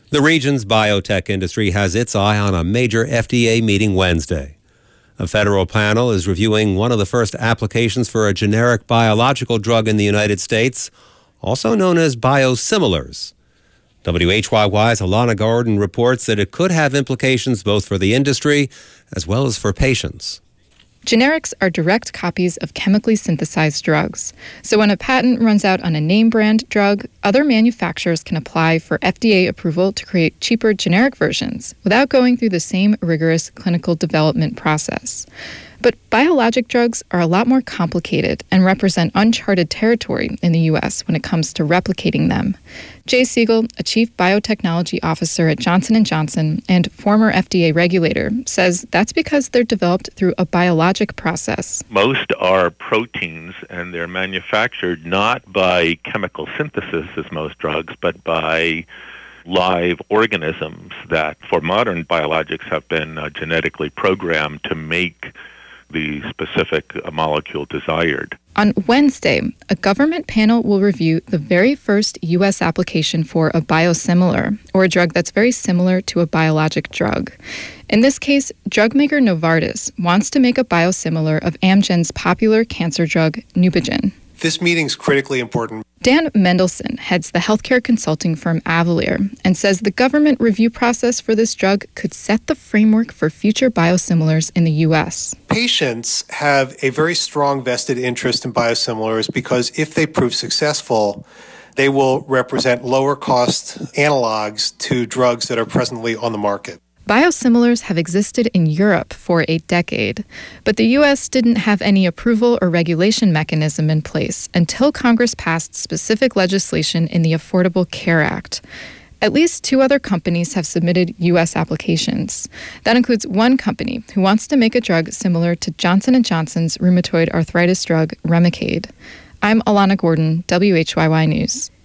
The region's biotech industry has its eye on a major FDA meeting Wednesday. A federal panel is reviewing one of the first applications for a generic biological drug in the United States, also known as biosimilars. WHYY's Alana Gordon reports that it could have implications both for the industry as well as for patients. Generics are direct copies of chemically synthesized drugs. So when a patent runs out on a name brand drug, other manufacturers can apply for FDA approval to create cheaper generic versions without going through the same rigorous clinical development process. But biologic drugs are a lot more complicated and represent uncharted territory in the U.S. when it comes to replicating them. Jay Siegel, a chief biotechnology officer at Johnson & Johnson and former FDA regulator, says that's because they're developed through a biologic process. Most are proteins, and they're manufactured not by chemical synthesis as most drugs, but by live organisms that, for modern biologics, have been genetically programmed to make the specific molecule desired. On Wednesday, a government panel will review the very first U.S. application for a biosimilar, or a drug that's very similar to a biologic drug. In this case, drug maker Novartis wants to make a biosimilar of Amgen's popular cancer drug Neupogen. This meeting's critically important. Dan Mendelsohn heads the healthcare consulting firm Avalere and says the government review process for this drug could set the framework for future biosimilars in the U.S. Patients have a very strong vested interest in biosimilars because if they prove successful, they will represent lower cost analogs to drugs that are presently on the market. Biosimilars have existed in Europe for a decade, but the U.S. didn't have any approval or regulation mechanism in place until Congress passed specific legislation in the Affordable Care Act. At least 2 other companies have submitted U.S. applications. That includes one company who wants to make a drug similar to Johnson & Johnson's rheumatoid arthritis drug Remicade. I'm Alana Gordon, WHYY News.